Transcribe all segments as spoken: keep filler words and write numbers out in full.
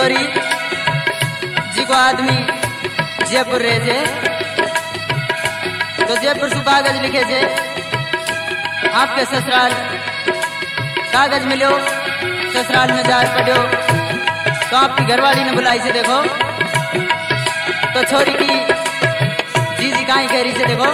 छोरी जी को आदमी जयपुर रहे जे तो जयपुर से कागज लिखे जे आपके ससुराल कागज मिलो ससुराल में जा पढ़ो तो आपकी घरवाली ने बुलाई से देखो तो छोरी की जीजी काई कह रही से देखो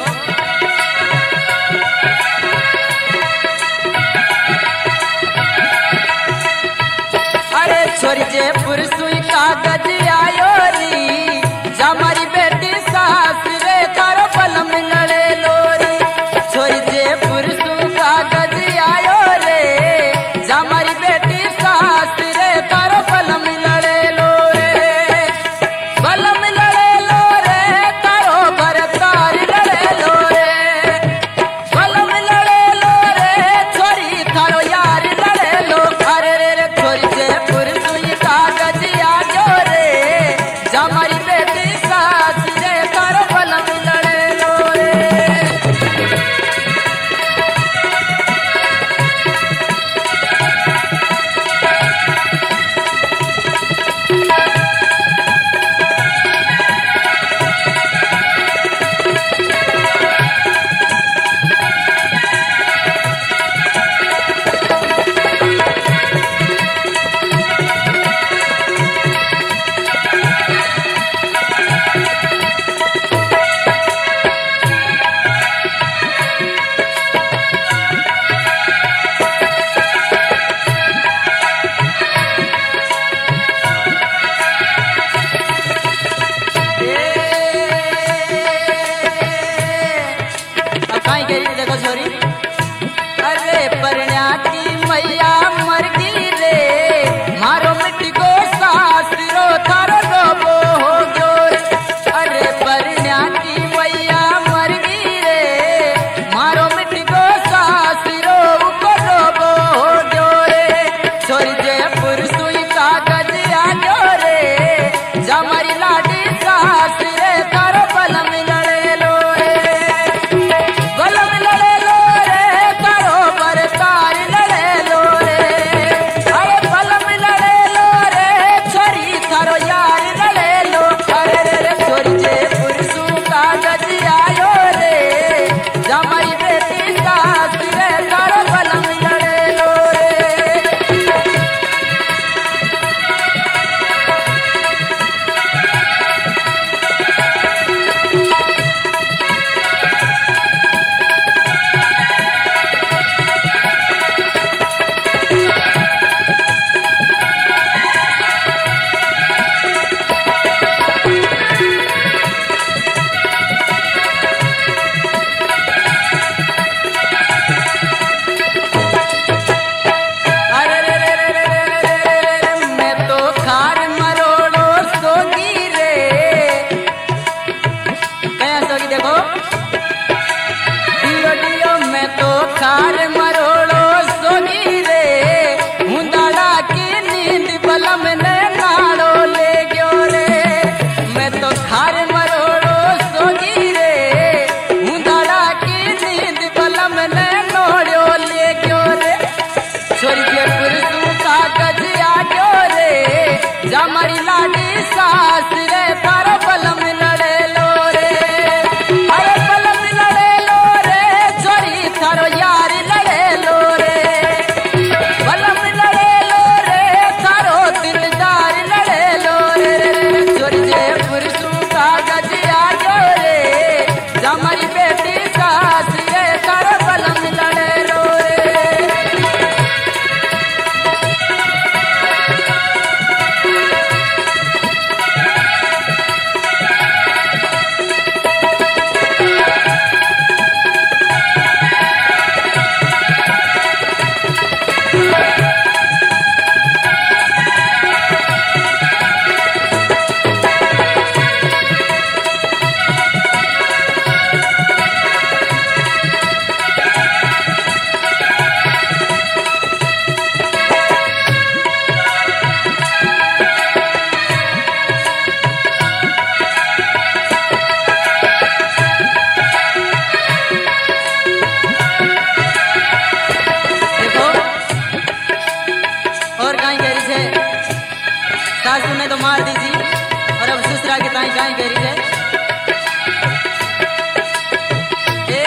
अरे छोरी जयपुर सुई कागज आयो री जमारी बेटी सास रे तारो पल मिलड़े लोरी छोरी जयपुर सुई कागज आयो रे जमारी बेटी सास रे तारो पल मिलड़े लोरे पल मिलड़े लोरे तारो भरतार लड़े लोरे पल मिलड़े लोरे छोरी थारो यार लड़े लो अरे रे छोरी जयपुर सुई कागज आयो रे जमारी बेटी सास रे तारो पल मिलड़े लोरे देखो छोरी अरे परण्याती मैया मर गई रे मारो मिट्टी को सास रो थारो रोबो हो गयो रे अरे परण्याती मैया मर गई रे मारो मिट्टी को सास रो को रोबो हो गयो रे छोरी जयपुर सुई कागज आयो रे जमारी लाडी सास रे तारो पल मिलड़े लो रे पल मिलड़े लो रे तारो पर तार काई काई करी है ए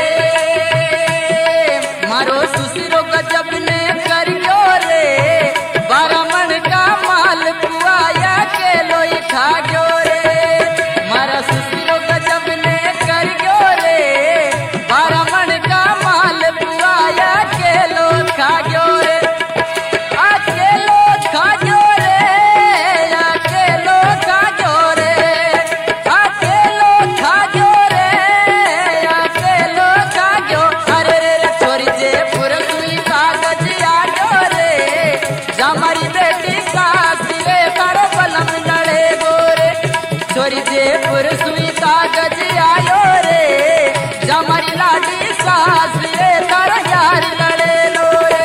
मारो सुसिरो गजब ने करियो रे बारह मन का माल पुआया के लोई खा गयो रे मारा सुसिरो गजब ने करियो रे बारह मन का माल पुआया के लो खा गयो रे अकेलो खा गयो रे अकेलो खा गयो रे अकेलो खा गयो रे अकेलो खा गयो अरे रे छोरी जे पुरसुई कागज आ गयो रे जमारी बेटी सास रे तारो बलम लड़े गोरे छोरी जे पुरसुई कागज आयो रे जमारी लाडी सास रे तारो यार लड़े लो रे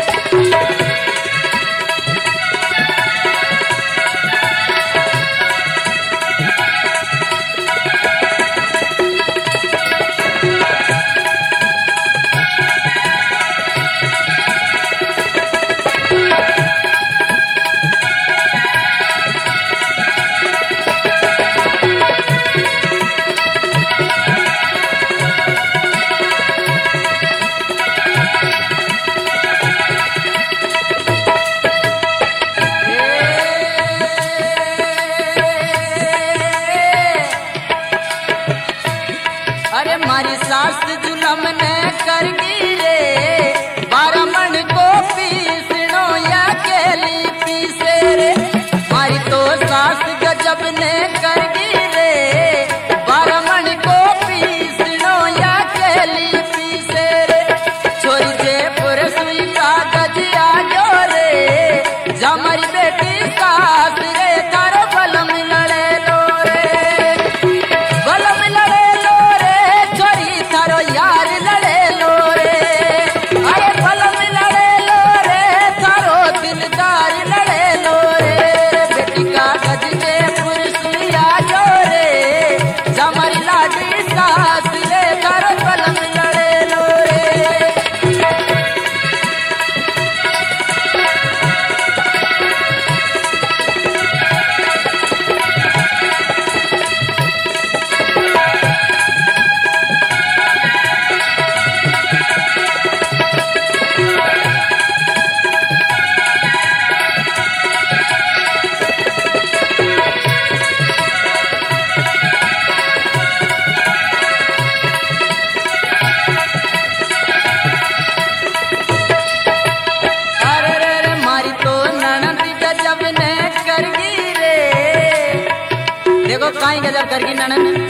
अरे मारी सास जुलम ने कर गिरे बारह मन को पीसनो या केली पीसे रे मारी तो सास गजब ने कर गिरे बारह मन को पीसनो या केली पीसे रे छोरी जे पुरसुई कागज आ गयो रे जमारी बेटी सास रे तारो बलम लड़े लो रे बलम लड़े लो रे छोरी थारो यार लड़े लो रे अरे बलम लड़े लो रे थारो दिलदार लड़े लो रे बेटी कागज के पुरसुई आ गयो रे जमारी लाडी सास रे तारो बलम लड़े लो रे अरे रे रे मारी तो ननद गजब ने कर गी रे देखो काई गजब कर गी ननद